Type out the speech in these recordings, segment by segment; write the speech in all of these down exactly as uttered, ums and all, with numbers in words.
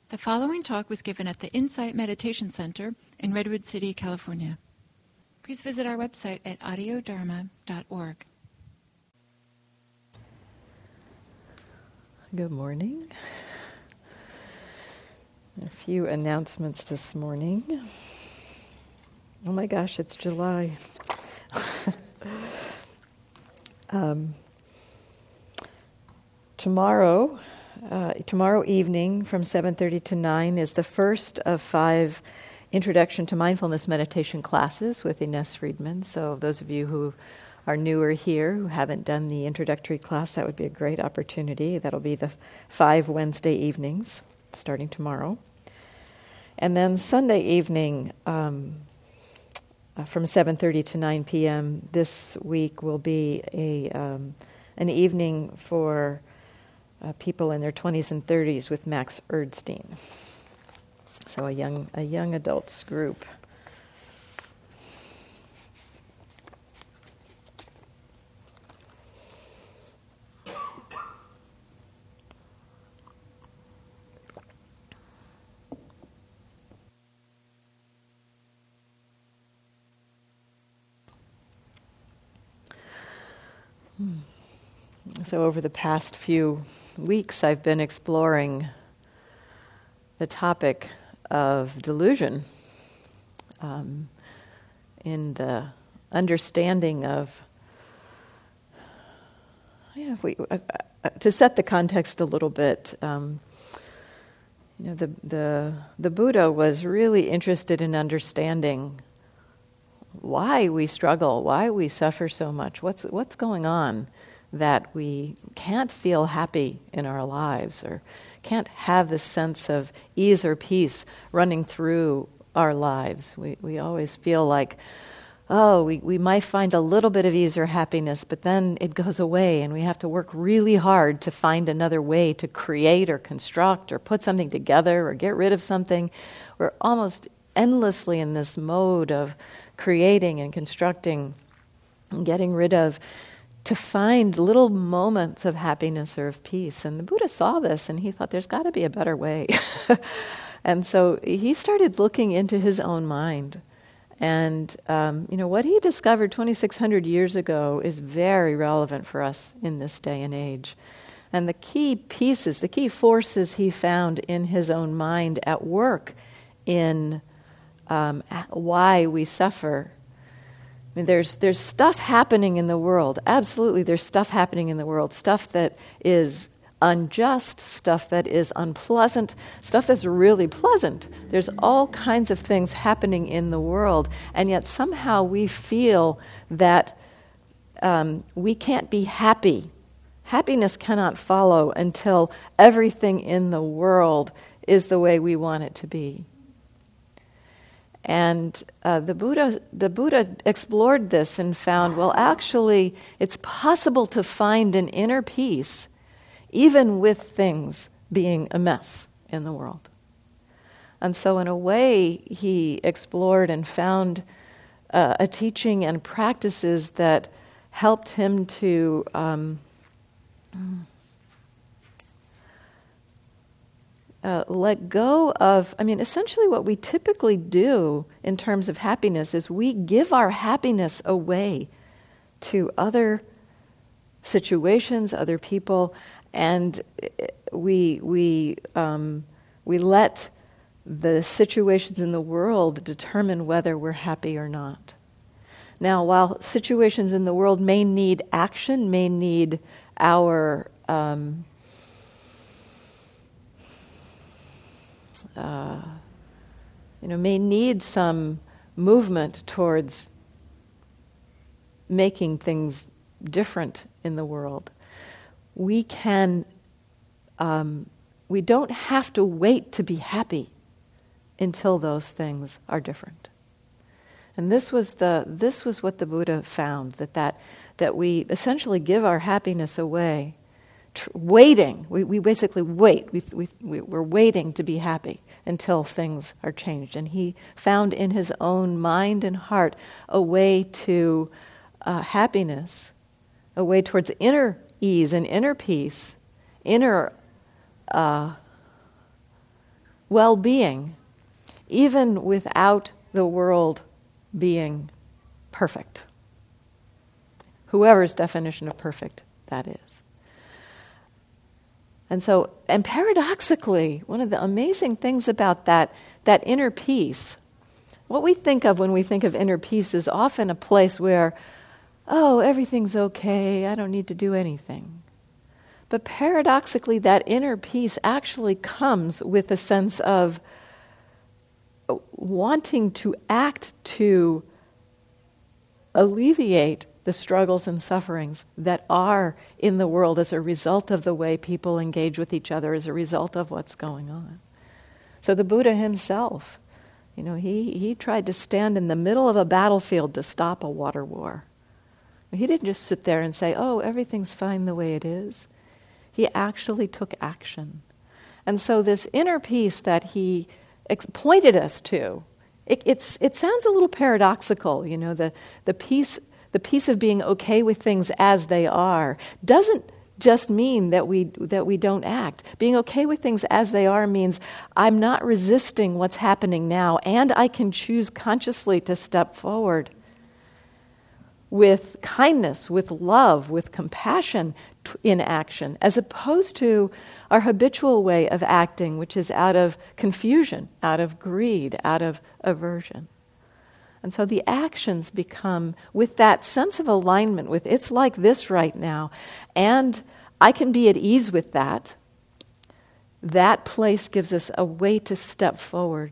The following talk was given at the Insight Meditation Center in Redwood City, California. Please visit our website at audio dharma dot org. Good morning. A few announcements this morning. Oh my gosh, it's July. um, tomorrow, uh, tomorrow evening from seven thirty to nine is the first of five Introduction to Mindfulness meditation classes with Ines Friedman. So those of you who are newer here, who haven't done the introductory class, that would be a great opportunity. That'll be the five Wednesday evenings, starting tomorrow. And then Sunday evening, um, uh, from seven thirty to nine p.m. this week will be a um, an evening for uh, people in their twenties and thirties with Max Erdstein. So a young a young adults group. So over the past few weeks, I've been exploring the topic of delusion um, in the understanding of, yeah, if we, uh, uh, to set the context a little bit, um, you know, the, the, the Buddha was really interested in understanding why we struggle, why we suffer so much, what's what's going on that we can't feel happy in our lives or can't have this sense of ease or peace running through our lives. We we always feel like, oh, we, we might find a little bit of ease or happiness, but then it goes away and we have to work really hard to find another way to create or construct or put something together or get rid of something. We're almost endlessly in this mode of creating and constructing and getting rid of, to find little moments of happiness or of peace. And the Buddha saw this and he thought there's got to be a better way. And so he started looking into his own mind. And um, you know, what he discovered twenty-six hundred years ago is very relevant for us in this day and age. And the key pieces, the key forces he found in his own mind at work in Um, why we suffer. I mean, there's there's stuff happening in the world. Absolutely, there's stuff happening in the world. Stuff that is unjust, stuff that is unpleasant, stuff that's really pleasant. There's all kinds of things happening in the world, and yet somehow we feel that um, we can't be happy. Happiness cannot follow until everything in the world is the way we want it to be. And uh, the Buddha, the Buddha explored this and found, well, actually, it's possible to find an inner peace, even with things being a mess in the world. And so, in a way, he explored and found uh, a teaching and practices that helped him to um, Uh, let go of, I mean, essentially what we typically do in terms of happiness is we give our happiness away to other situations, other people, and we we um, we let the situations in the world determine whether we're happy or not. Now, while situations in the world may need action, may need our um, Uh, you know, may need some movement towards making things different in the world. We can, um, we don't have to wait to be happy until those things are different. And this was the this was what the Buddha found, that that, that we essentially give our happiness away. Tr- waiting, we, we basically wait. We, we, we, we're waiting to be happy until things are changed. And he found in his own mind and heart a way to uh, happiness, a way towards inner ease and inner peace, inner uh, well-being, even without the world being perfect. Whoever's definition of perfect that is. And so, and paradoxically, one of the amazing things about that, that inner peace, what we think of when we think of inner peace is often a place where, oh, everything's okay, I don't need to do anything. But paradoxically, that inner peace actually comes with a sense of wanting to act to alleviate the struggles and sufferings that are in the world as a result of the way people engage with each other, as a result of what's going on. So the Buddha himself, you know, he, he tried to stand in the middle of a battlefield to stop a water war. He didn't just sit there and say, oh, everything's fine the way it is. He actually took action. And so this inner peace that he ex- pointed us to, it, it's, it sounds a little paradoxical, you know, the, the peace the peace of being okay with things as they are doesn't just mean that we that we don't act. Being okay with things as they are means I'm not resisting what's happening now, and I can choose consciously to step forward with kindness, with love, with compassion t- in action, as opposed to our habitual way of acting, which is out of confusion, out of greed, out of aversion. And so the actions become with that sense of alignment with it's like this right now, and I can be at ease with that. That place gives us a way to step forward,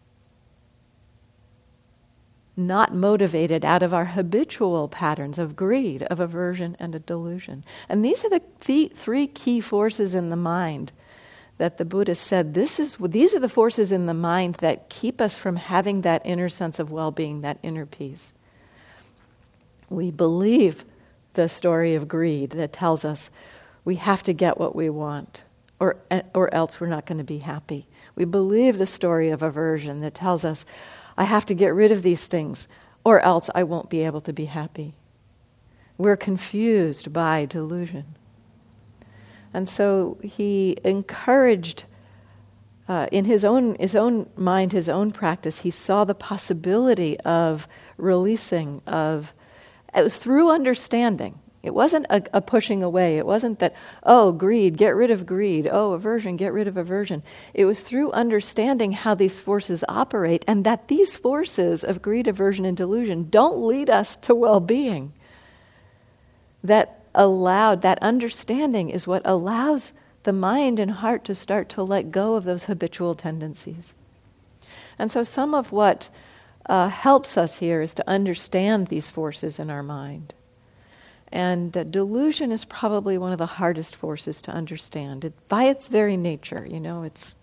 not motivated out of our habitual patterns of greed, of aversion, and of delusion. And these are the th- three key forces in the mind that the Buddha said, this is these are the forces in the mind that keep us from having that inner sense of well-being, that inner peace. We believe the story of greed that tells us we have to get what we want, or or else we're not going to be happy. We believe the story of aversion that tells us I have to get rid of these things, or else I won't be able to be happy. We're confused by delusion. And so he encouraged, uh, in his own his own mind, his own practice, he saw the possibility of releasing, of, it was through understanding. It wasn't a, a pushing away. It wasn't that, oh, greed, get rid of greed. Oh, aversion, get rid of aversion. It was through understanding how these forces operate, and that these forces of greed, aversion, and delusion don't lead us to well-being. That allowed, that understanding is what allows the mind and heart to start to let go of those habitual tendencies. And so some of what uh, helps us here is to understand these forces in our mind. And uh, delusion is probably one of the hardest forces to understand. It, by its very nature, you know, it's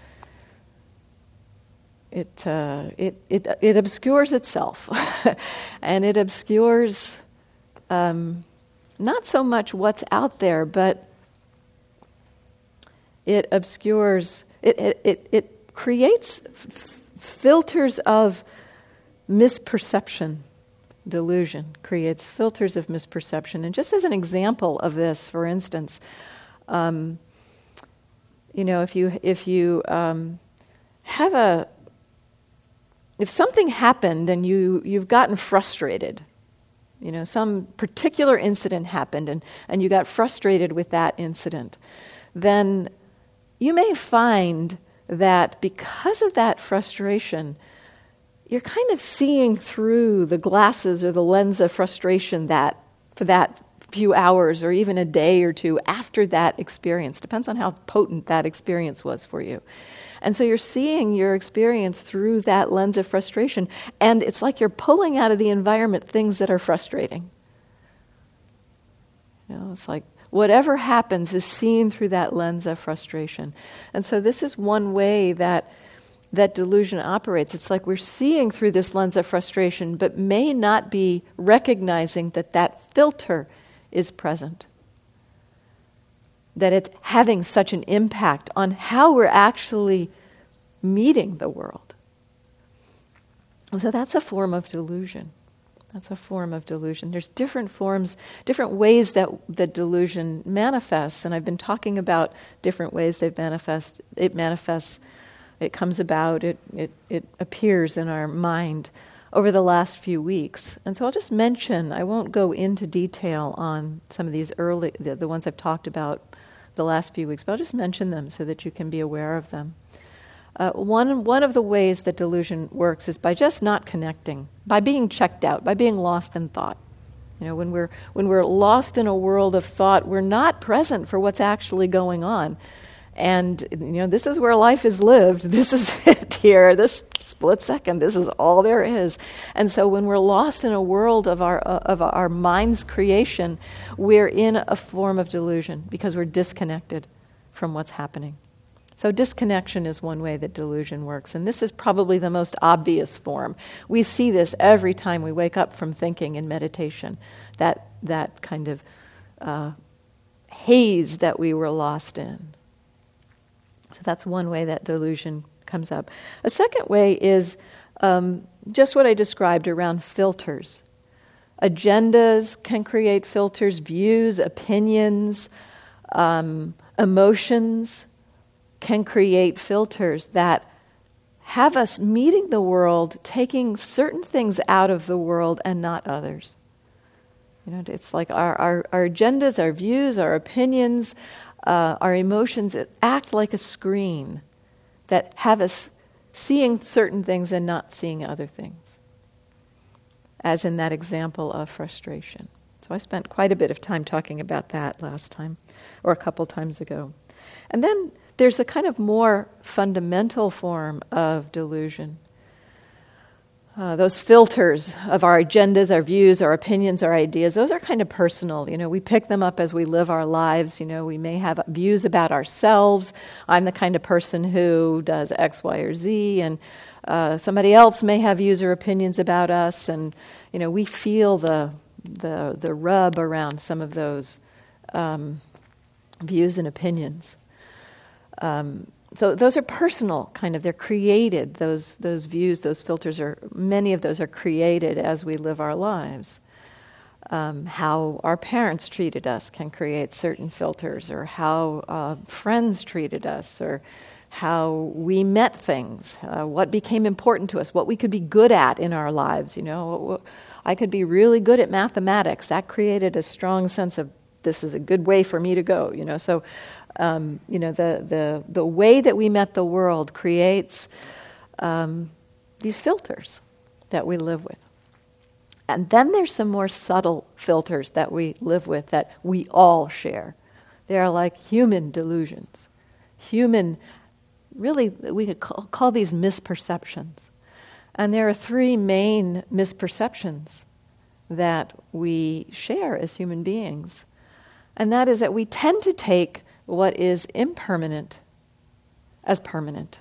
it uh, it it it obscures itself, and it obscures. Um, Not so much what's out there, but it obscures, it it, it, it creates f- filters of misperception. Delusion creates filters of misperception. And just as an example of this, for instance, um, you know, if you if you um, have a, if something happened and you you've gotten frustrated. You know, some particular incident happened and, and you got frustrated with that incident, then you may find that because of that frustration, you're kind of seeing through the glasses or the lens of frustration that for that few hours or even a day or two after that experience. Depends on how potent that experience was for you. And so you're seeing your experience through that lens of frustration, and it's like you're pulling out of the environment things that are frustrating. You know, it's like whatever happens is seen through that lens of frustration. And so this is one way that that delusion operates. It's like we're seeing through this lens of frustration, but may not be recognizing that that filter is present. That it's having such an impact on how we're actually meeting the world. So that's a form of delusion. That's a form of delusion. There's different forms, different ways that the delusion manifests, and I've been talking about different ways they manifest. It manifests it comes about, it, it, it appears in our mind over the last few weeks. And so I'll just mention, I won't go into detail on some of these early, the, the ones I've talked about the last few weeks, but I'll just mention them so that you can be aware of them. Uh, one, one of the ways that delusion works is by just not connecting, by being checked out, by being lost in thought. You know, when we're, when we're lost in a world of thought, we're not present for what's actually going on. And, you know, this is where life is lived. This is it here, this split second. This is all there is. And so when we're lost in a world of our uh, of our mind's creation, we're in a form of delusion because we're disconnected from what's happening. So disconnection is one way that delusion works. And this is probably the most obvious form. We see this every time we wake up from thinking in meditation, that, that kind of uh, haze that we were lost in. So that's one way that delusion comes up. A second way is um, just what I described around filters. Agendas can create filters, views, opinions, um, emotions can create filters that have us meeting the world, taking certain things out of the world and not others. You know, it's like our, our, our agendas, our views, our opinions, uh, our emotions act like a screen that have us seeing certain things and not seeing other things, as in that example of frustration. So I spent quite a bit of time talking about that last time, or a couple times ago. And then there's a kind of more fundamental form of delusion. Uh, those filters of our agendas, our views, our opinions, our ideas, those are kind of personal. You know, we pick them up as we live our lives. You know, we may have views about ourselves. I'm the kind of person who does X, Y, or Z, and uh, somebody else may have views or opinions about us, and, you know, we feel the the the rub around some of those um, views and opinions. Um, so those are personal, kind of. They're created. Those those views, those filters are. Many of those are created as we live our lives. Um, how our parents treated us can create certain filters, or how uh, friends treated us, or how we met things, uh, what became important to us, what we could be good at in our lives. You know, I could be really good at mathematics. That created a strong sense of this is a good way for me to go. You know, so. Um, you know, the, the the way that we met the world creates um, these filters that we live with. And then there's some more subtle filters that we live with that we all share. They are like human delusions. Human, really, we could call, call these misperceptions. And there are three main misperceptions that we share as human beings. And that is that we tend to take what is impermanent as permanent.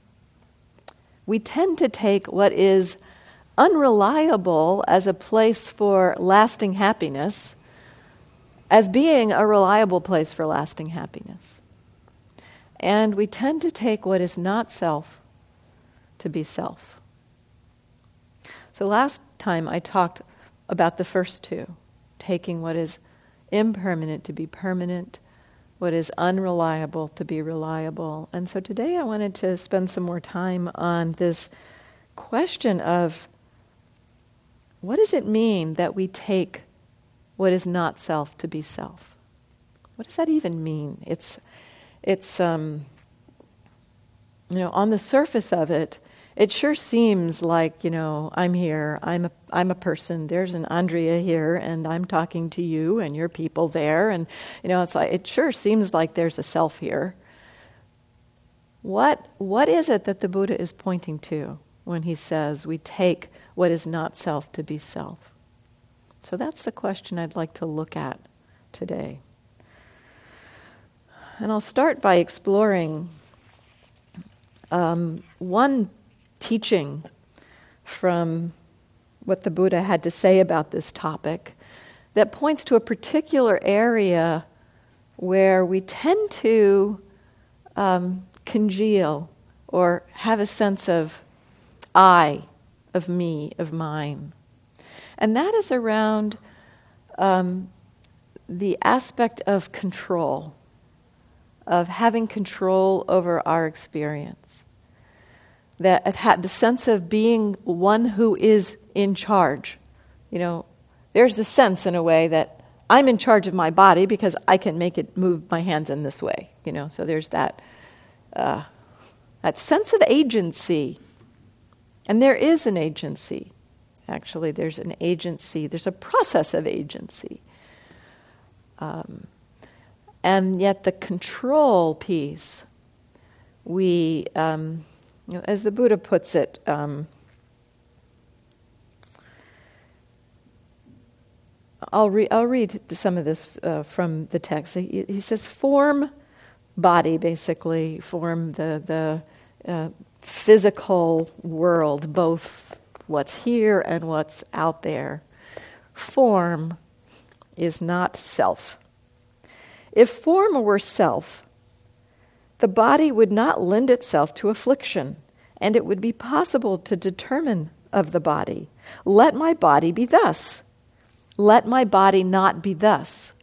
We tend to take what is unreliable as a place for lasting happiness as being a reliable place for lasting happiness. And we tend to take what is not self to be self. So last time I talked about the first two, taking what is impermanent to be permanent, what is unreliable to be reliable. And so today I wanted to spend some more time on this question of what does it mean that we take what is not self to be self? What does that even mean? It's, it's um, you know, on the surface of it, it sure seems like, you know, I'm here, I'm a, I'm a person, there's an Andrea here, and I'm talking to you, and your people there, and, you know, it's like, it sure seems like there's a self here. What, what is it that the Buddha is pointing to when he says we take what is not self to be self? So that's the question I'd like to look at today. And I'll start by exploring um, one teaching from what the Buddha had to say about this topic that points to a particular area where we tend to um, congeal or have a sense of I, of me, of mine. And that is around um, the aspect of control, of having control over our experience. that it had the sense of being one who is in charge. You know, there's a sense in a way that I'm in charge of my body because I can make it move my hands in this way. You know, so there's that uh, that sense of agency. And there is an agency. Actually, there's an agency. There's a process of agency. Um, and yet the control piece, we, um, you know, as the Buddha puts it, um, I'll, re- I'll read some of this uh, from the text. He, he says, form, body, basically, form the, the uh, physical world, both what's here and what's out there. Form is not self. If form were self, the body would not lend itself to affliction, and it would be possible to determine of the body, let my body be thus, let my body not be thus.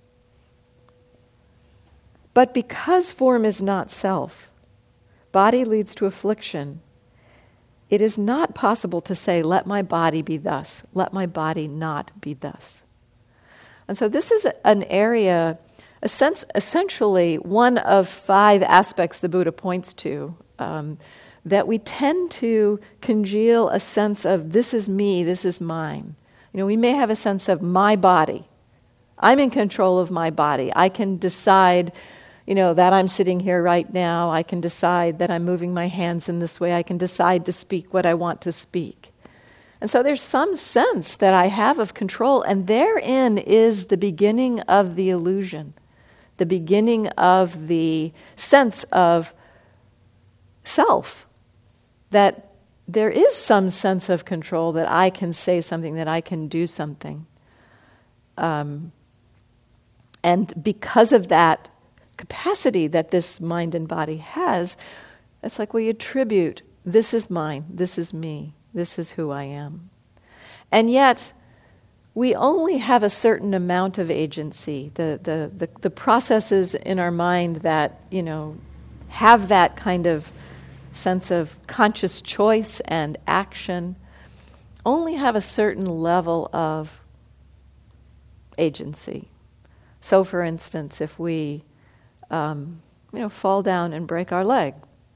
But because form is not self, body leads to affliction, it is not possible to say, let my body be thus, let my body not be thus. And so this is an area, a sense, essentially one of five aspects the Buddha points to, um, that we tend to congeal a sense of this is me, this is mine. You know, we may have a sense of my body. I'm in control of my body. I can decide, you know, that I'm sitting here right now. I can decide that I'm moving my hands in this way. I can decide to speak what I want to speak. And so there's some sense that I have of control, and therein is the beginning of the illusion, the beginning of the sense of self, that there is some sense of control, that I can say something, that I can do something. Um, and because of that capacity that this mind and body has, it's like we attribute, this is mine, this is me, this is who I am. And yet, we only have a certain amount of agency. The, the, the, the processes in our mind that, you know, have that kind of sense of conscious choice and action only have a certain level of agency. So, for instance, if we, um, you know, fall down and break our leg,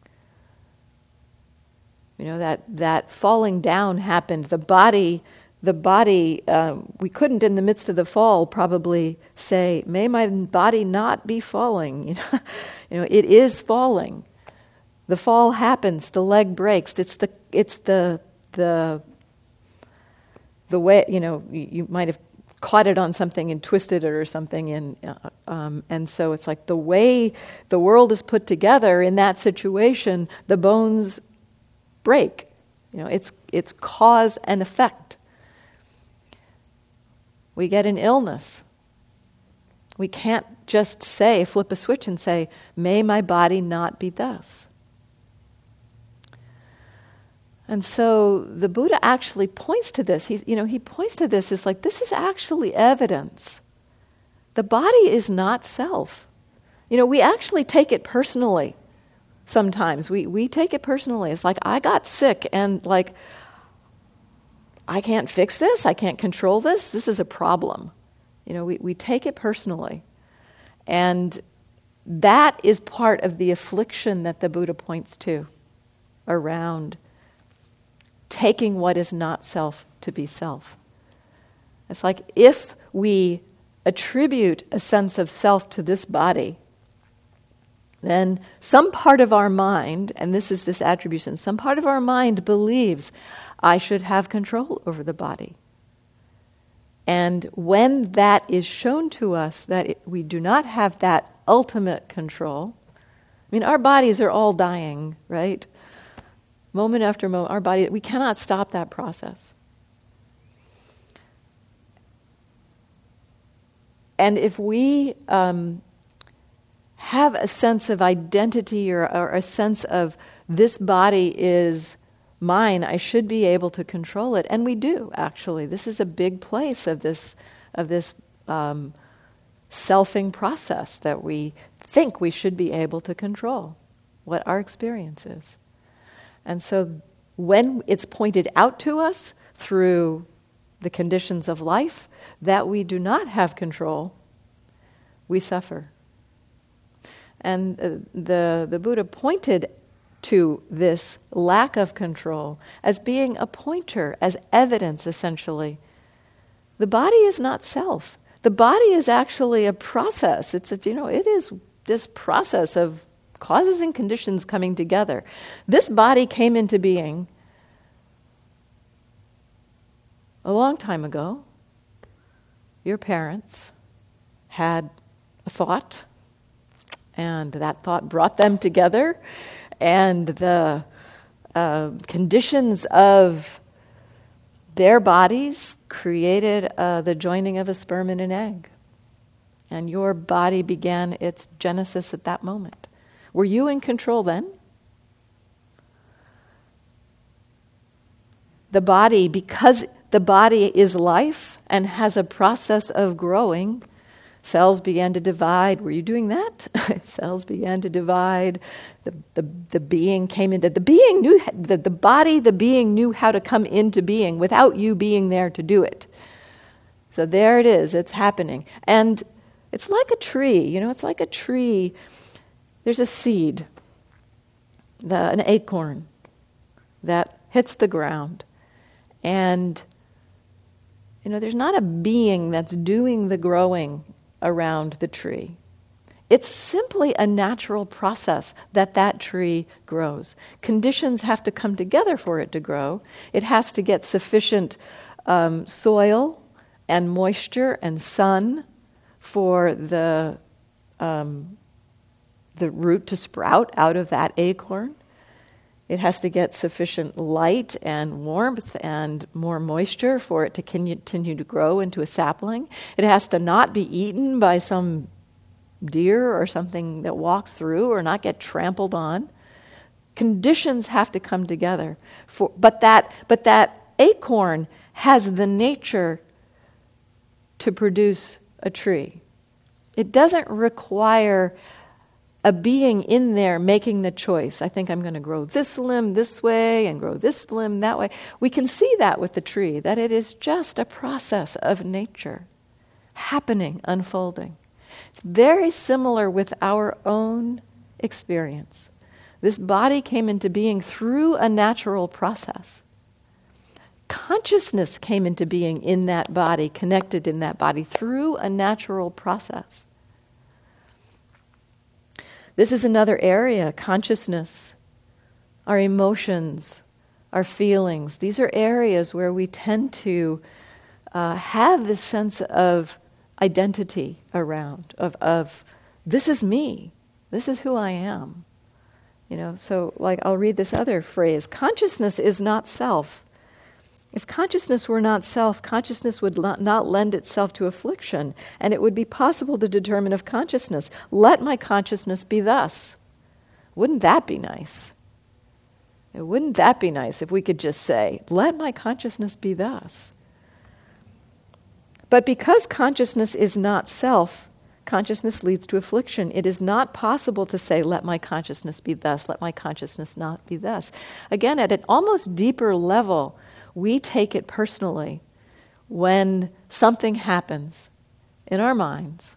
you know, that, that falling down happened. The body, the body, um, we couldn't in the midst of the fall probably say, may my body not be falling. You know, you know, it is falling. The fall happens, the leg breaks. It's the, it's the, the, the way, you know, you, you might have caught it on something and twisted it or something, and uh, um, and so it's like the way the world is put together in that situation, the bones break. You know, it's it's cause and effect. We get an illness. We can't just say, flip a switch and say, may my body not be thus. And so the Buddha actually points to this. He's, you know, he points to this as like, this is actually evidence. The body is not self. You know, we actually take it personally sometimes. We we take it personally. It's like, I got sick and like, I can't fix this. I can't control this. This is a problem. You know, we, we take it personally. And that is part of the affliction that the Buddha points to around taking what is not self to be self. It's like if we attribute a sense of self to this body, then some part of our mind, and this is this attribution, some part of our mind believes I should have control over the body. And when that is shown to us that it, we do not have that ultimate control, I mean, our bodies are all dying, right? Moment after moment, our body, we cannot stop that process. And if we um, have a sense of identity or, or a sense of this body is mine, I should be able to control it, and we do actually. This is a big place of this of this um, selfing process that we think we should be able to control what our experience is. And so when it's pointed out to us through the conditions of life that we do not have control, we suffer. And uh, the, the Buddha pointed to this lack of control as being a pointer, as evidence, essentially. The body is not self. The body is actually a process. It's a, you know, it is this process of causes and conditions coming together. This body came into being a long time ago. Your parents had a thought, and that thought brought them together, and the uh, conditions of their bodies created uh, the joining of a sperm and an egg. And your body began its genesis at that moment. Were you in control then? The body, because the body is life and has a process of growing, cells began to divide. Were you doing that? Cells began to divide. The, the, the being came into, the being knew, the, the body, the being knew how to come into being without you being there to do it. So there it is, it's happening. And it's like a tree, you know, it's like a tree. There's a seed, the, an acorn that hits the ground. And, you know, there's not a being that's doing the growing around the tree. It's simply a natural process that that tree grows. Conditions have to come together for it to grow. It has to get sufficient um, soil and moisture and sun for the um, the root to sprout out of that acorn. It has to get sufficient light and warmth and more moisture for it to continue to grow into a sapling. It has to not be eaten by some deer or something that walks through, or not get trampled on. Conditions have to come together. For, but that, but that acorn has the nature to produce a tree. It doesn't require a being in there making the choice. I think I'm going to grow this limb this way and grow this limb that way. We can see that with the tree, that it is just a process of nature happening, unfolding. It's very similar with our own experience. This body came into being through a natural process. Consciousness came into being in that body, connected in that body, through a natural process. This is another area, consciousness, our emotions, our feelings. These are areas where we tend to uh, have this sense of identity around, of, of this is me, this is who I am. You know, so like I'll read this other phrase, consciousness is not self. If consciousness were not self, consciousness would not lend itself to affliction, and it would be possible to determine of consciousness, let my consciousness be thus. Wouldn't that be nice? Wouldn't that be nice if we could just say, let my consciousness be thus? But because consciousness is not self, consciousness leads to affliction. It is not possible to say, let my consciousness be thus, let my consciousness not be thus. Again, at an almost deeper level, we take it personally when something happens in our minds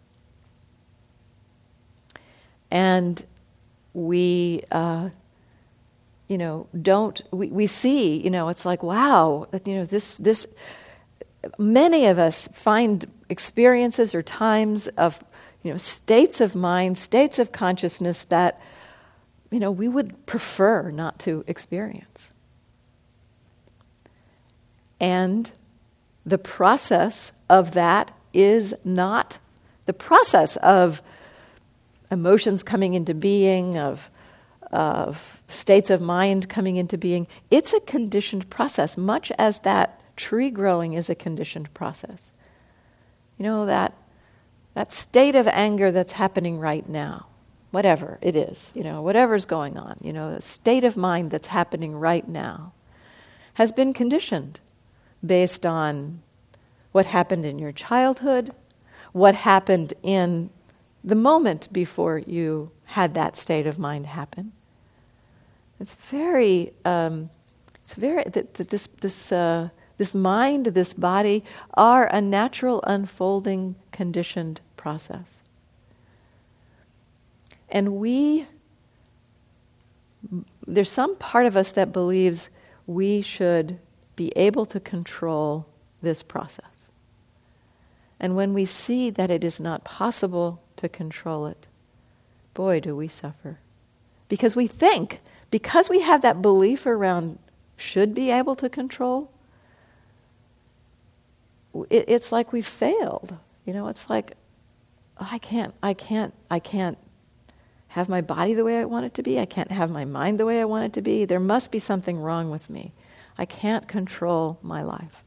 and we, uh, you know, don't, we, we see, you know, it's like, wow, you know, this, this, many of us find experiences or times of, you know, states of mind, states of consciousness that, you know, we would prefer not to experience. And the process of that is not the process of emotions coming into being, of, of states of mind coming into being. It's a conditioned process, much as that tree growing is a conditioned process. You know, that that state of anger that's happening right now, whatever it is, you know, whatever's going on, you know, the state of mind that's happening right now has been conditioned based on what happened in your childhood, what happened in the moment before you had that state of mind happen. It's very um, It's very that, that this this uh, this mind, this body, are a natural unfolding, conditioned process, and we. There's some part of us that believes we should be able to control this process, and when we see that it is not possible to control it, boy, do we suffer, because we think because we have that belief around should be able to control, it, it's like we failed. You know, it's like, oh, I can't, I can't, I can't have my body the way I want it to be. I can't have my mind the way I want it to be. There must be something wrong with me. I can't control my life.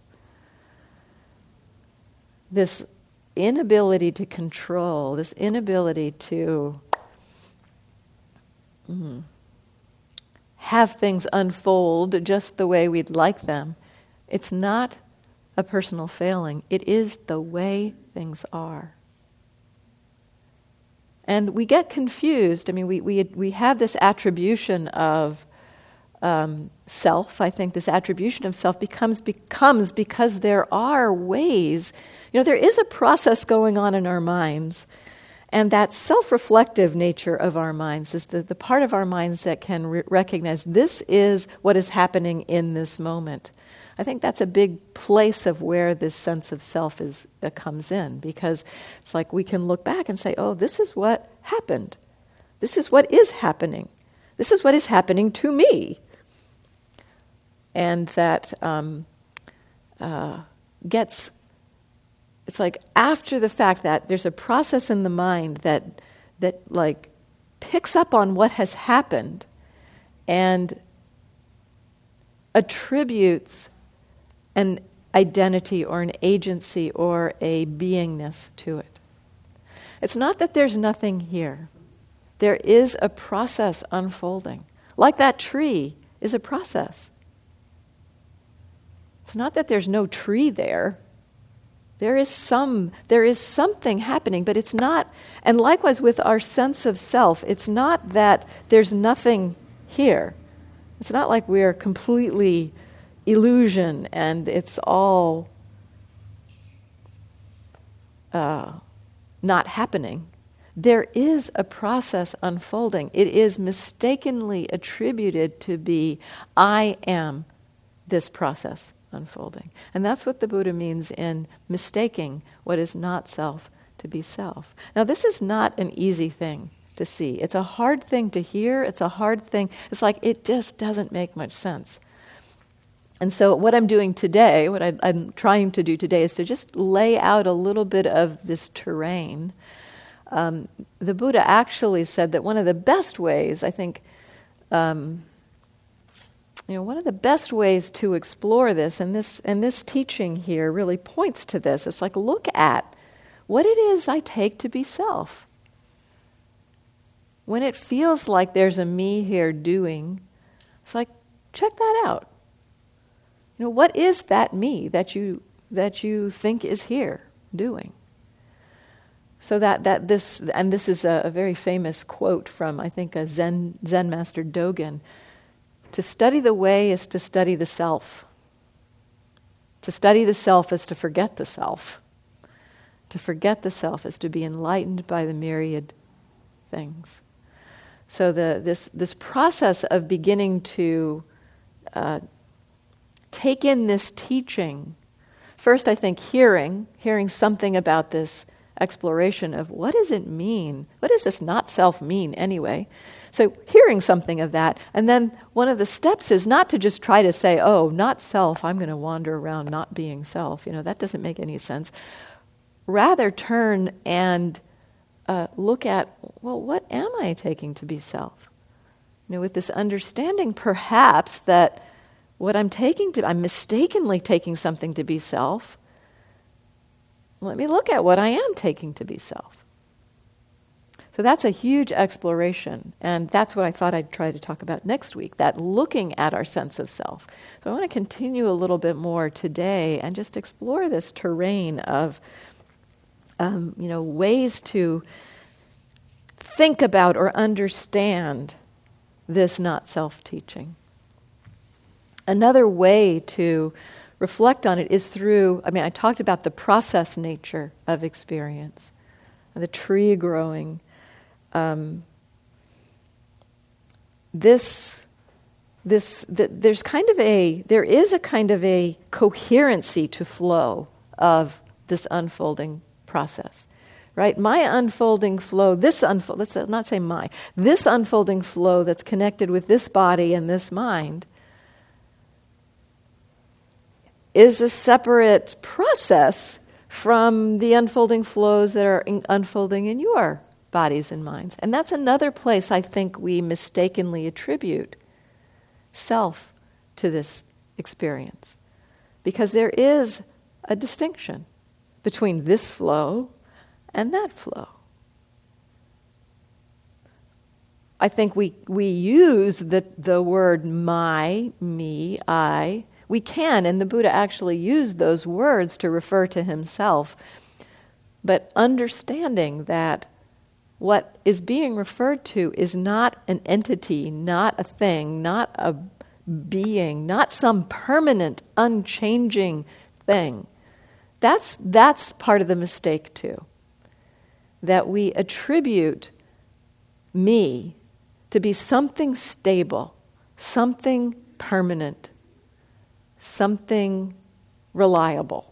This inability to control, this inability to mm, have things unfold just the way we'd like them, it's not a personal failing. It is the way things are. And we get confused. I mean, we we we have this attribution of um, self. I think this attribution of self becomes becomes because there are ways. You know, there is a process going on in our minds, and that self-reflective nature of our minds is the, the part of our minds that can re- recognize this is what is happening in this moment. I think that's a big place of where this sense of self is uh, comes in, because it's like we can look back and say, oh, this is what happened. This is what is happening. This is what is happening to me. And that um, uh, gets, it's like after the fact that there's a process in the mind that that like picks up on what has happened and attributes an identity or an agency or a beingness to it. It's not that there's nothing here. There is a process unfolding. Like that tree is a process. It's not that there's no tree there. There is some, there is something happening, but it's not, and likewise with our sense of self, it's not that there's nothing here. It's not like we're completely illusion and it's all uh, not happening. There is a process unfolding. It is mistakenly attributed to be, I am this process unfolding. And that's what the Buddha means in mistaking what is not self to be self. Now, this is not an easy thing to see. It's a hard thing to hear. It's a hard thing. It's like it just doesn't make much sense. And so what I'm doing today, what I, I'm trying to do today, is to just lay out a little bit of this terrain. Um, the Buddha actually said that one of the best ways, I think, um, you know, one of the best ways to explore this, and this and this teaching here really points to this. It's like, look at what it is I take to be self. When it feels like there's a me here doing, it's like, check that out. You know, what is that me that you that you think is here doing? So that that this, and this is a, a very famous quote from, I think, a Zen Zen master Dogen. To study the way is to study the self. To study the self is to forget the self. To forget the self is to be enlightened by the myriad things. So the this this process of beginning to uh, take in this teaching, first I think hearing, hearing something about this exploration of what does it mean? What does this not self mean anyway? So hearing something of that, and then one of the steps is not to just try to say, oh, not self, I'm going to wander around not being self. You know, that doesn't make any sense. Rather turn and uh, look at, well, what am I taking to be self? You know, with this understanding perhaps that what I'm taking to, I'm mistakenly taking something to be self. Let me look at what I am taking to be self. So that's a huge exploration, and that's what I thought I'd try to talk about next week, that looking at our sense of self. So I want to continue a little bit more today and just explore this terrain of, um, you know, ways to think about or understand this not self teaching. Another way to reflect on it is through, I mean, I talked about the process nature of experience, the tree growing. Um, this, this, th- there's kind of a, there is a kind of a coherency to flow of this unfolding process, right? My unfolding flow, this unfold, let's not say my, this unfolding flow that's connected with this body and this mind is a separate process from the unfolding flows that are in, unfolding in your bodies and minds. And that's another place I think we mistakenly attribute self to this experience. Because there is a distinction between this flow and that flow. I think we, we use the, the word my, me, I. We can, and the Buddha actually used those words to refer to himself. But understanding that what is being referred to is not an entity, not a thing, not a being, not some permanent, unchanging thing. That's, that's part of the mistake too. That we attribute me to be something stable, something permanent, something reliable.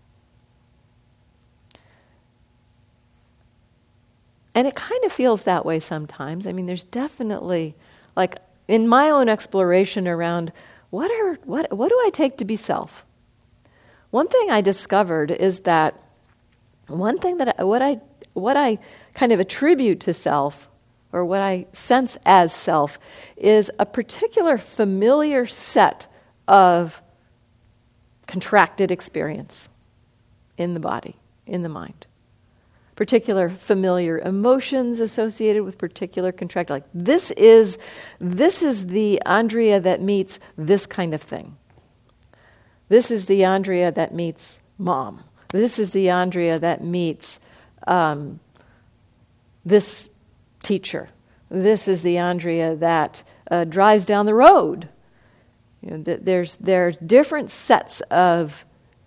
And it kind of feels that way sometimes. I mean, there's definitely, like, in my own exploration around what are what what do I take to be self? One thing I discovered is that one thing that I, what I what I kind of attribute to self, or what I sense as self, is a particular familiar set of contracted experience in the body, in the mind. Particular familiar emotions associated with particular contract. Like this is, this is the Andrea that meets this kind of thing. This is the Andrea that meets mom. This is the Andrea that meets um, this teacher. This is the Andrea that uh, drives down the road. You know, th- there's there's different sets of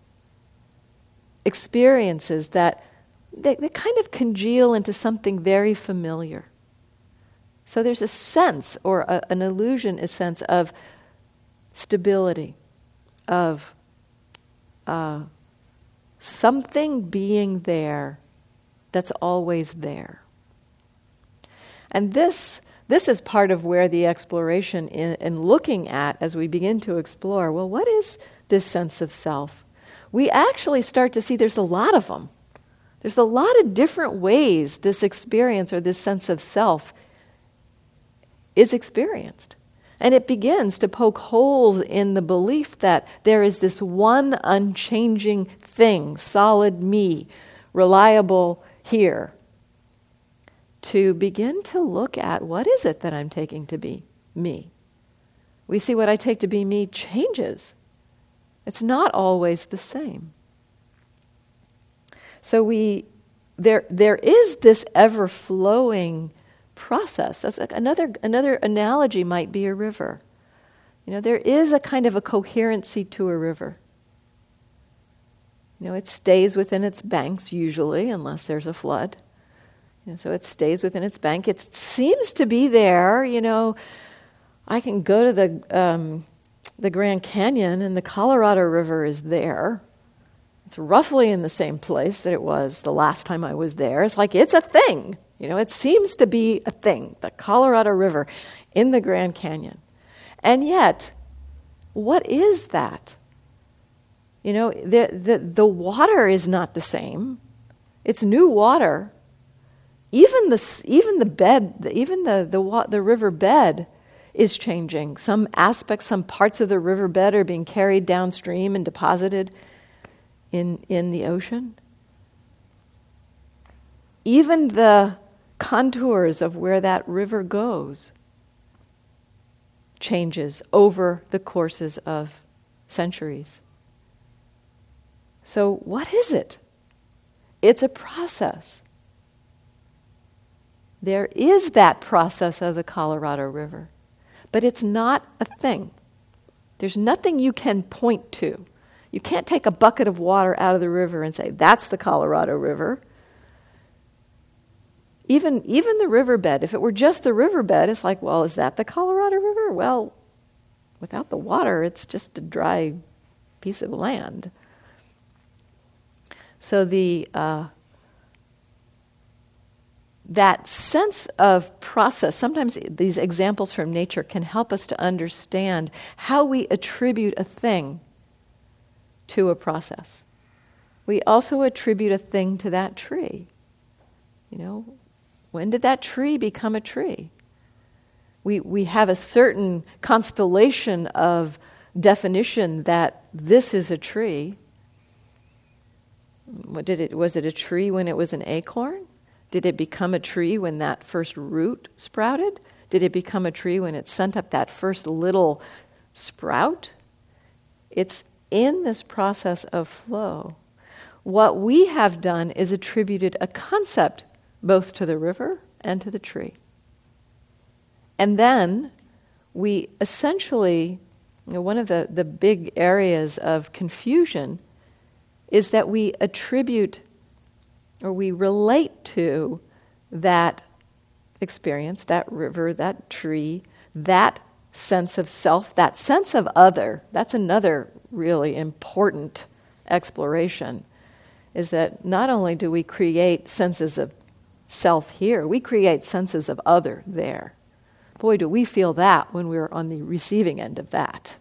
experiences that They, they kind of congeal into something very familiar. So there's a sense, or a, an illusion, a sense of stability, of uh, something being there that's always there. And this this is part of where the exploration in, in looking at, as we begin to explore, well, what is this sense of self? We actually start to see there's a lot of them. There's a lot of different ways this experience or this sense of self is experienced. And it begins to poke holes in the belief that there is this one unchanging thing, solid me, reliable here, to begin to look at what is it that I'm taking to be me. We see what I take to be me changes. It's not always the same. So we, there, there is this ever-flowing process. That's like another another analogy might be a river. You know, there is a kind of a coherency to a river. You know, it stays within its banks usually, unless there's a flood. You know, so it stays within its bank. It seems to be there. You know, I can go to the um, the Grand Canyon, and the Colorado River is there. It's roughly in the same place that it was the last time I was there. It's like it's a thing. You know, it seems to be a thing, the Colorado River in the Grand Canyon. And yet, what is that? You know, the the, the water is not the same. It's new water. Even the even the bed, even the the the river bed is changing. Some aspects, some parts of the river bed are being carried downstream and deposited in in the ocean. Even the contours of where that river goes changes over the courses of centuries. So what is it? It's a process. There is that process of the Colorado River, but it's not a thing. There's nothing you can point to. You can't take a bucket of water out of the river and say, that's the Colorado River. Even, even the riverbed, if it were just the riverbed, it's like, well, is that the Colorado River? Well, without the water, it's just a dry piece of land. So the uh, that sense of process, sometimes these examples from nature can help us to understand how we attribute a thing to a process. We also attribute a thing to that tree. You know, when did that tree become a tree? We we have a certain constellation of definition that this is a tree. What did it? Was it a tree when it was an acorn? Did it become a tree when that first root sprouted? Did it become a tree when it sent up that first little sprout? It's in this process of flow. What we have done is attributed a concept both to the river and to the tree. And then we essentially, you know, one of the, the big areas of confusion is that we attribute or we relate to that experience, that river, that tree, that sense of self, that sense of other. That's another really important exploration, is that not only do we create senses of self here, we create senses of other there. Boy, do we feel that when we're on the receiving end of that.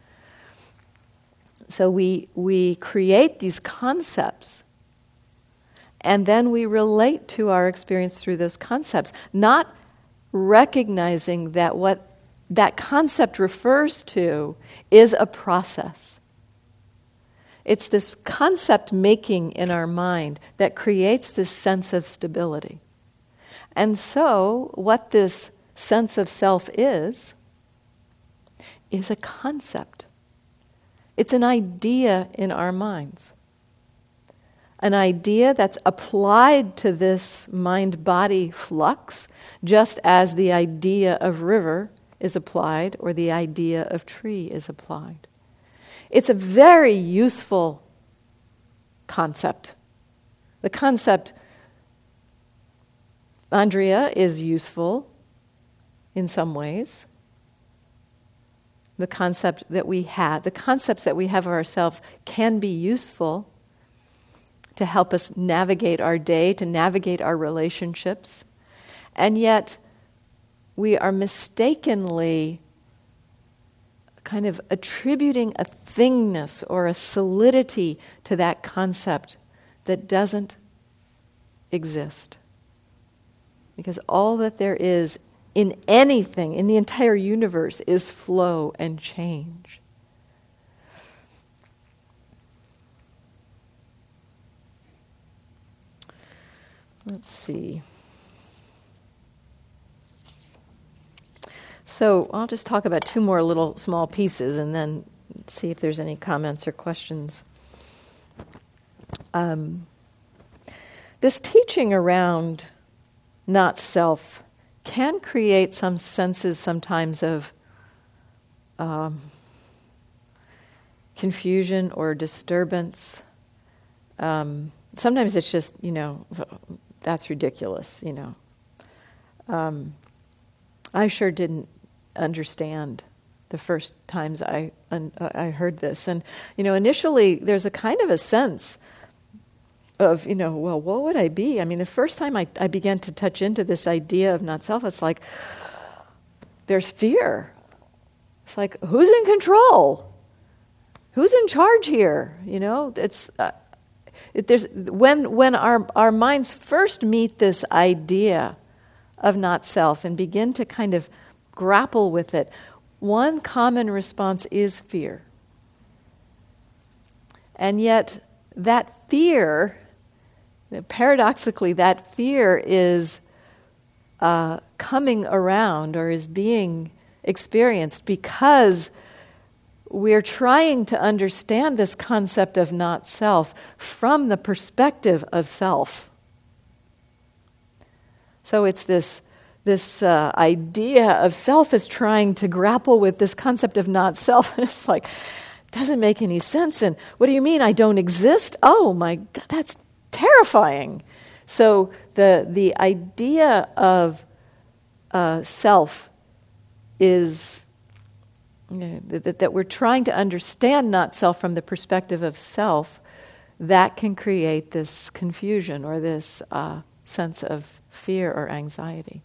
So we we create these concepts, and then we relate to our experience through those concepts, not recognizing that what that concept refers to is a process. It's this concept making in our mind that creates this sense of stability. And so what this sense of self is, is a concept. It's an idea in our minds. An idea that's applied to this mind-body flux, just as the idea of river is applied or the idea of tree is applied. It's a very useful concept. The concept, Andrea, is useful in some ways. The concept that we have, the concepts that we have of ourselves can be useful to help us navigate our day, to navigate our relationships. And yet, we are mistakenly kind of attributing a thingness or a solidity to that concept that doesn't exist. Because all that there is in anything, in the entire universe, is flow and change. Let's see. So I'll just talk about two more little small pieces and then see if there's any comments or questions. Um, this teaching around not self can create some senses sometimes of um, confusion or disturbance. Um, sometimes it's just, you know, that's ridiculous, you know. Um, I sure didn't understand the first times I un- I heard this. And, you know, initially there's a kind of a sense of, you know, well, what would I be? I mean, the first time I, I began to touch into this idea of not self, it's like, there's fear. It's like, who's in control? Who's in charge here? You know, it's, uh, it, there's, when, when our, our minds first meet this idea of not self and begin to kind of grapple with it, one common response is fear. And yet that fear, paradoxically, that fear is uh, coming around or is being experienced because we're trying to understand this concept of not self from the perspective of self. So it's this this uh, idea of self is trying to grapple with this concept of not self, and it's like, doesn't make any sense. And what do you mean I don't exist? Oh my God, that's terrifying. So the the idea of uh, self is you know, that, that we're trying to understand not self from the perspective of self. That can create this confusion or this uh, sense of fear or anxiety.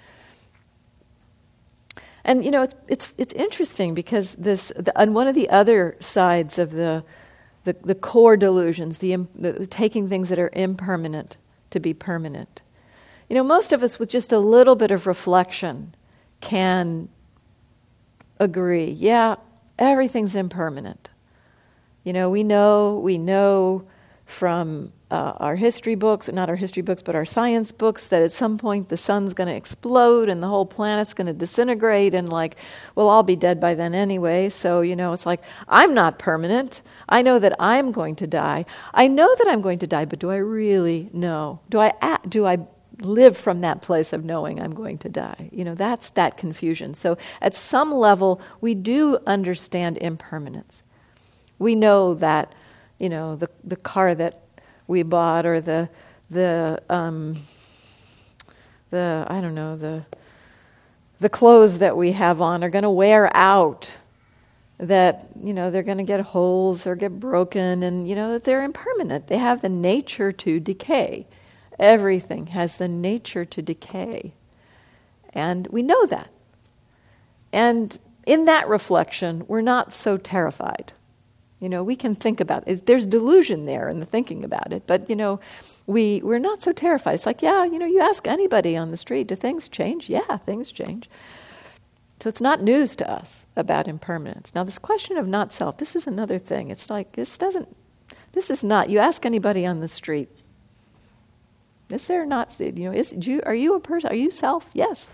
And you know, it's it's it's interesting because this the, on one of the other sides of the the, the core delusions, the, the taking things that are impermanent to be permanent. You know, most of us with just a little bit of reflection can agree, yeah, everything's impermanent. You know, we know we know from uh, our history books, not our history books, but our science books, that at some point the sun's going to explode and the whole planet's going to disintegrate, and like, well, I'll be dead by then anyway. So, you know, it's like, I'm not permanent. I know that I'm going to die. I know that I'm going to die, but do I really know? Do I act, do I live from that place of knowing I'm going to die? You know, that's that confusion. So at some level, we do understand impermanence. We know that, you know, the the car that we bought, or the the um, the I don't know the the clothes that we have on are going to wear out. That, you know, they're going to get holes or get broken, and you know that they're impermanent. They have the nature to decay. Everything has the nature to decay, and we know that. And in that reflection, we're not so terrified. You know, we can think about it. There's delusion there in the thinking about it, but, you know, we, we're not so terrified. It's like, yeah, you know, you ask anybody on the street, do things change? Yeah, things change. So it's not news to us about impermanence. Now, this question of not self, this is another thing. It's like, this doesn't, this is not, you ask anybody on the street, is there not, you know, is, do you, are you a person, are you self? Yes.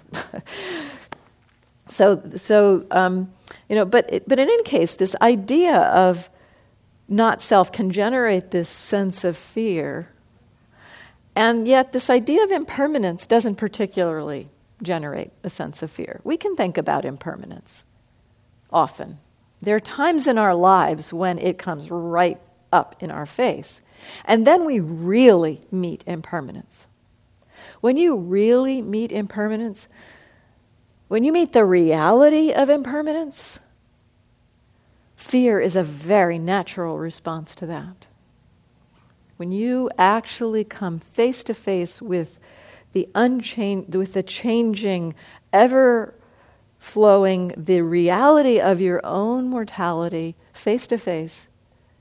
so, so um, you know, but it, but in any case, this idea of not self can generate this sense of fear. And yet this idea of impermanence doesn't particularly generate a sense of fear. We can think about impermanence often. There are times in our lives when it comes right up in our face. And then we really meet impermanence. When you really meet impermanence, when you meet the reality of impermanence, fear is a very natural response to that. When you actually come face to face with the unchanged, with the changing, ever flowing, the reality of your own mortality, face to face,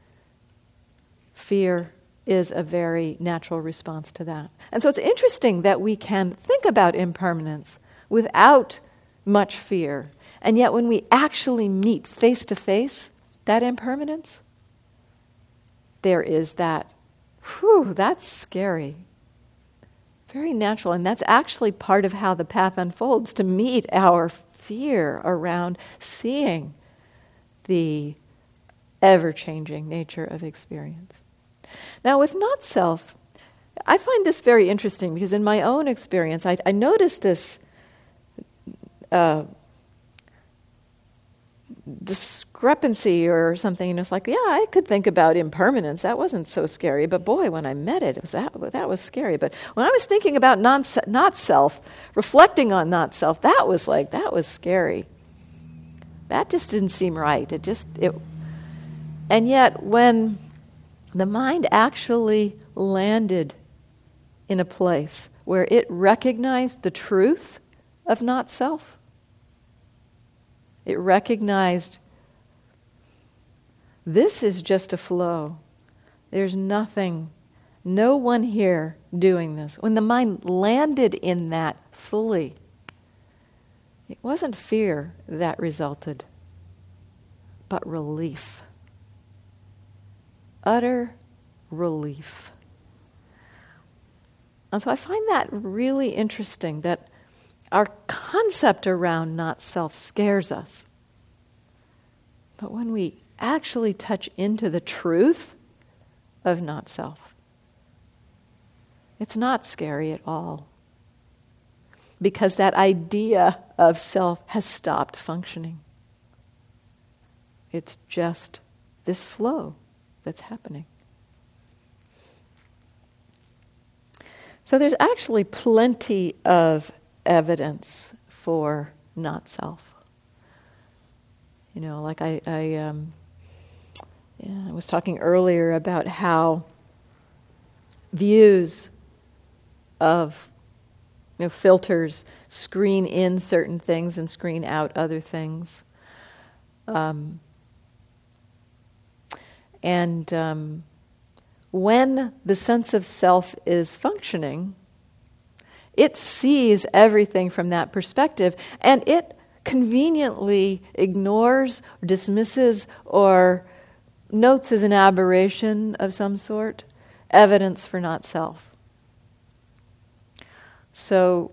fear is a very natural response to that. And so it's interesting that we can think about impermanence without much fear. And yet when we actually meet face to face that impermanence, there is that, whew, that's scary. Very natural. And that's actually part of how the path unfolds, to meet our fear around seeing the ever-changing nature of experience. Now with not self, I find this very interesting because in my own experience, I, I noticed this uh, discrepancy or something, and it's like, yeah, I could think about impermanence. That wasn't so scary, but boy, when I met it, it was that, that was scary. But when I was thinking about non, not self, reflecting on not self, that was like, that was scary. That just didn't seem right. It just, it, and yet when the mind actually landed in a place where it recognized the truth of not self, it recognized this is just a flow. There's nothing, no one here doing this. When the mind landed in that fully, it wasn't fear that resulted, but relief. Utter relief. And so I find that really interesting, that our concept around not self scares us. But when we actually touch into the truth of not self, it's not scary at all. because that idea of self has stopped functioning. It's just this flow that's happening. So there's actually plenty of evidence for not self. You know, like I, I, um, yeah, I was talking earlier about how views of, you know, filters screen in certain things and screen out other things. Um, and um, when the sense of self is functioning, it sees everything from that perspective, and it conveniently ignores, or dismisses, or notes as an aberration of some sort evidence for not self. So,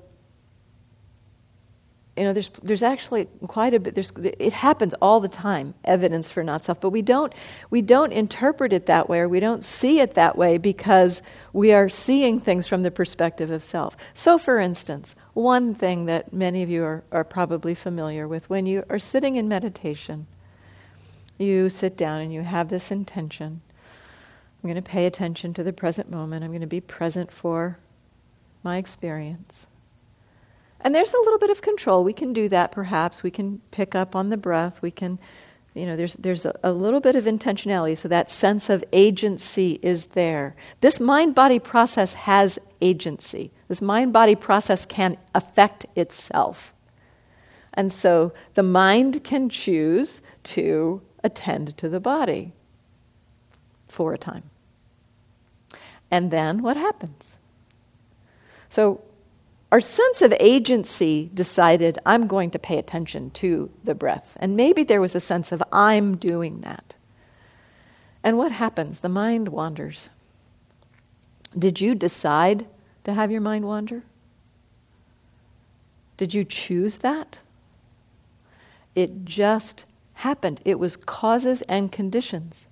you know, there's there's actually quite a bit. There's it happens all the time, evidence for not self, but we don't we don't interpret it that way, or we don't see it that way because we are seeing things from the perspective of self. So, for instance, one thing that many of you are, are probably familiar with, when you are sitting in meditation, you sit down and you have this intention. I'm going to pay attention to the present moment. I'm going to be present for my experience. And there's a little bit of control. We can do that perhaps. We can pick up on the breath. We can, you know, there's there's a, a little bit of intentionality, so that sense of agency is there. This mind-body process has agency. This mind-body process can affect itself. And so the mind can choose to attend to the body for a time. And then what happens? So our sense of agency decided, I'm going to pay attention to the breath. And maybe there was a sense of, I'm doing that. And what happens? The mind wanders. Did you decide to have your mind wander? Did you choose that? It just happened. It was causes and conditions.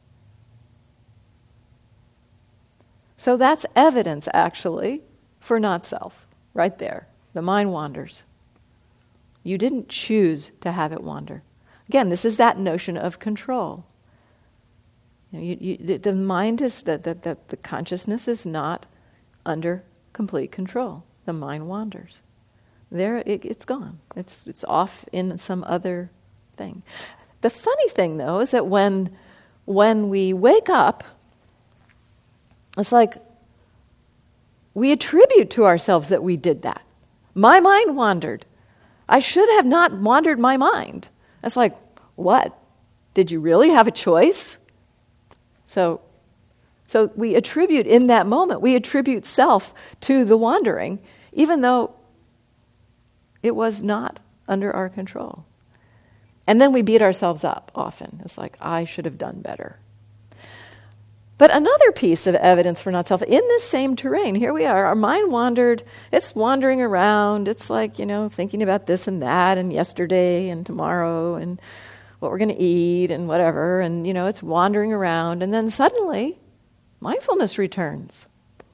So that's evidence, actually, for not self. Right there. The mind wanders. You didn't choose to have it wander. Again, this is that notion of control. You know, you, you, the, the mind is, that the, the, the consciousness is not under complete control. The mind wanders. There, it, it's gone. It's it's off in some other thing. The funny thing, though, is that when when we wake up, it's like we attribute to ourselves that we did that. My mind wandered. I should have not wandered my mind. It's like, what? Did you really have a choice? So, so we attribute in that moment, we attribute self to the wandering, even though it was not under our control. And then we beat ourselves up often. It's like, I should have done better. But another piece of evidence for not self, in this same terrain, here we are, our mind wandered, it's wandering around, it's like, you know, thinking about this and that, and yesterday, and tomorrow, and what we're going to eat, and whatever, and, you know, it's wandering around, and then suddenly, mindfulness returns.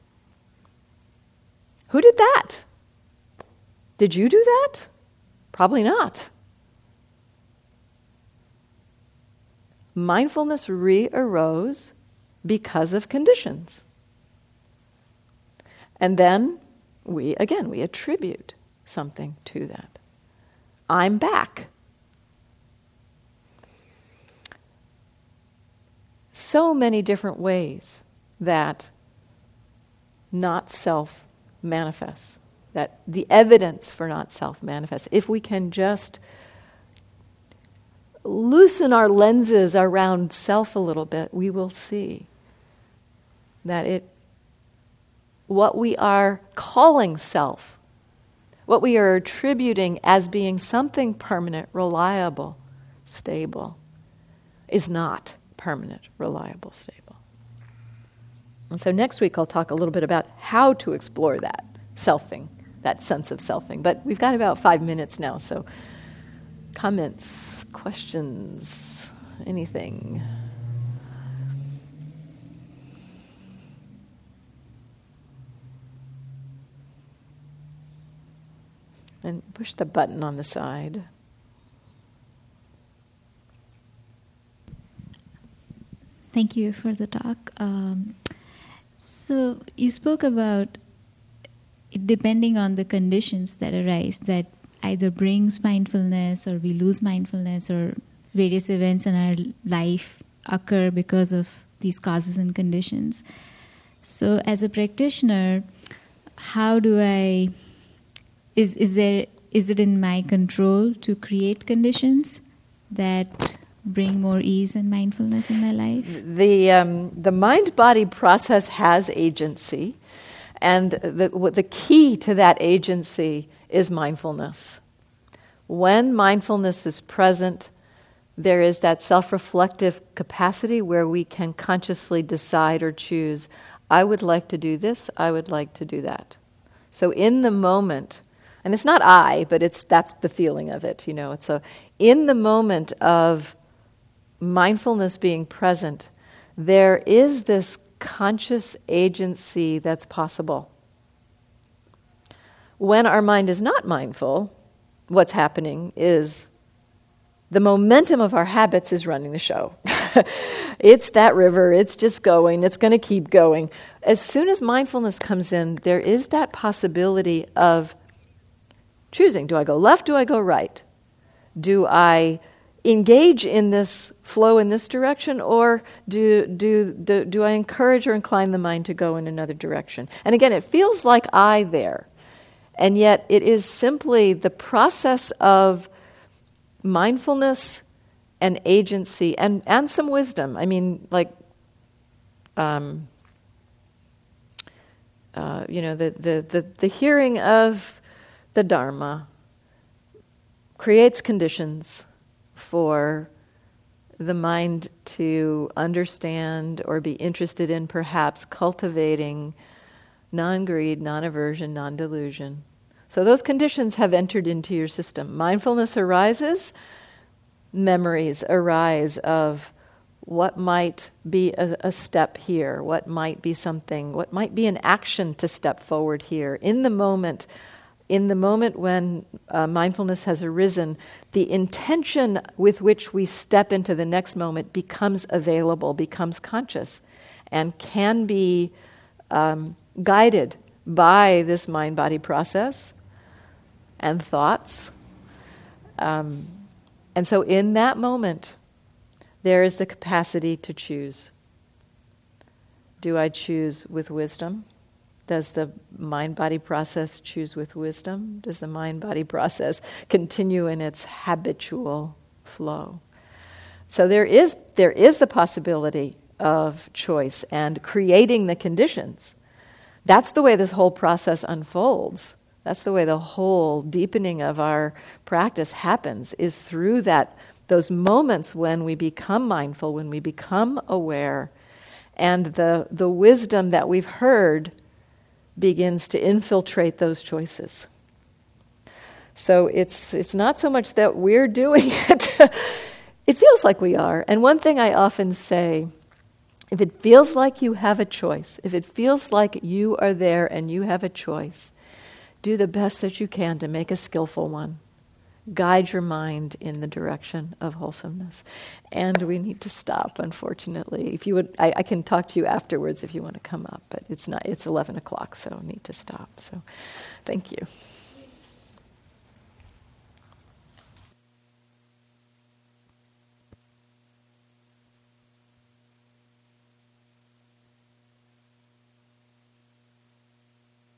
Who did that? Did you do that? Probably not. Mindfulness re-arose because of conditions. And then we, again, we attribute something to that. I'm back. So many different ways that not self manifests, that the evidence for not self manifests. If we can just loosen our lenses around self a little bit, we will see that it, what we are calling self, what we are attributing as being something permanent, reliable, stable, is not permanent, reliable, stable. And so next week I'll talk a little bit about how to explore that selfing, that sense of selfing. But we've got about five minutes now, so comments, questions, anything? And push the button on the side. Thank you for the talk. Um, so you spoke about it depending on the conditions that arise that either brings mindfulness or we lose mindfulness or various events in our life occur because of these causes and conditions. So as a practitioner, how do I, is, is there, is it in my control to create conditions that bring more ease and mindfulness in my life? The, um, the mind-body process has agency, and the, the key to that agency is mindfulness. When mindfulness is present, there is that self-reflective capacity where we can consciously decide or choose, I would like to do this, I would like to do that. So in the moment, and it's not I, but it's that's the feeling of it, you know. It's a, in the moment of mindfulness being present, there is this conscious agency that's possible. When our mind is not mindful, what's happening is the momentum of our habits is running the show. It's that river, it's just going, it's going to keep going. As soon as mindfulness comes in, there is that possibility of choosing. Do I go left, do I go right? Do I engage in this flow in this direction, or do, do, do, do I encourage or incline the mind to go in another direction? And again, it feels like I there. And yet it is simply the process of mindfulness and agency and, and some wisdom. I mean, like, um, uh, you know, the, the, the, the hearing of the Dharma creates conditions for the mind to understand or be interested in perhaps cultivating non-greed, non-aversion, non-delusion. So those conditions have entered into your system. Mindfulness arises, memories arise of what might be a, a step here, what might be something, what might be an action to step forward here. In the moment, in the moment when uh, mindfulness has arisen, the intention with which we step into the next moment becomes available, becomes conscious, and can be um, guided by this mind-body process and thoughts. Um, and so in that moment, there is the capacity to choose. Do I choose with wisdom? Does the mind-body process choose with wisdom? Does the mind-body process continue in its habitual flow? So there is there is the possibility of choice and creating the conditions. That's the way this whole process unfolds. That's the way the whole deepening of our practice happens, is through that those moments when we become mindful, when we become aware, and the the wisdom that we've heard begins to infiltrate those choices. So it's it's not so much that we're doing it. It feels like we are. And one thing I often say, if it feels like you have a choice, if it feels like you are there and you have a choice, do the best that you can to make a skillful one. Guide your mind in the direction of wholesomeness. And we need to stop, unfortunately. If you would, I, I can talk to you afterwards if you want to come up, but it's not. It's eleven o'clock, so I need to stop. So, thank you.